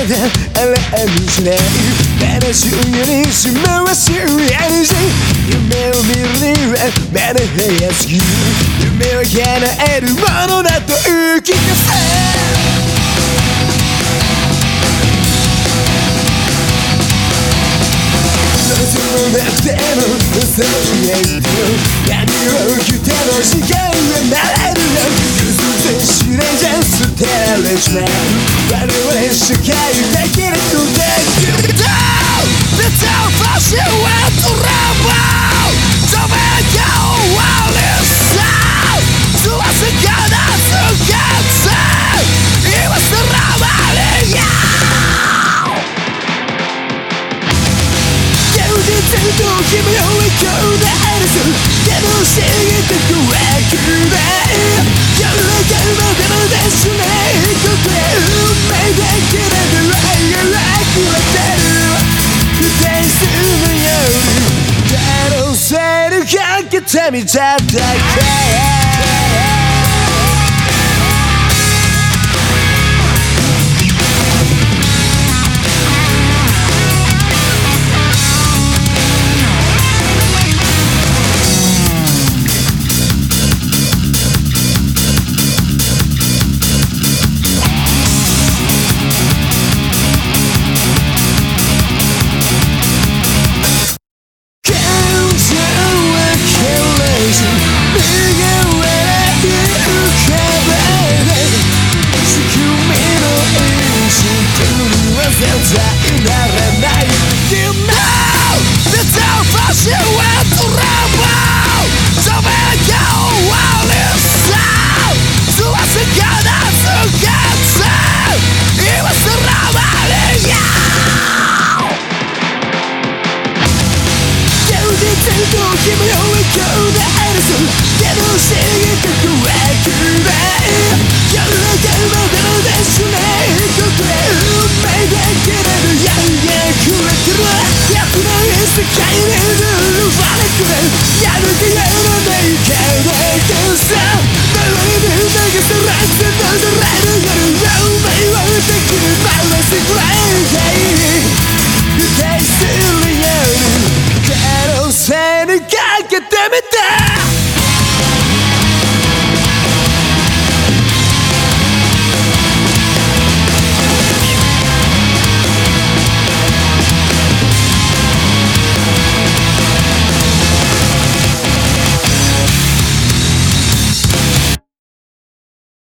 だあらにしない話をよりし回しやるし夢を見るにはまだ早すぎる夢は叶えるものだと言い聞かせなくても嘘を言えると何を言っても時間はなれるよ偶然知れじゃ捨てられちまう我々社会だけでとできると絶対ファッションはトラブルそれが終わりさそらせからつけて今さらばりや全部君を行うであるぞでも知って怖くない夜中までもですねここへ運命だけでドライが溢れてる不定数の夜可能性にかけてみただけ君を行うであるぞでも知って怖くない夜中までのですねここへ運命だけれどやんやくれてるやつない世界にルールはなくれやる気やらないけどさ流れで流されて流れる夜運命はできるまましくらい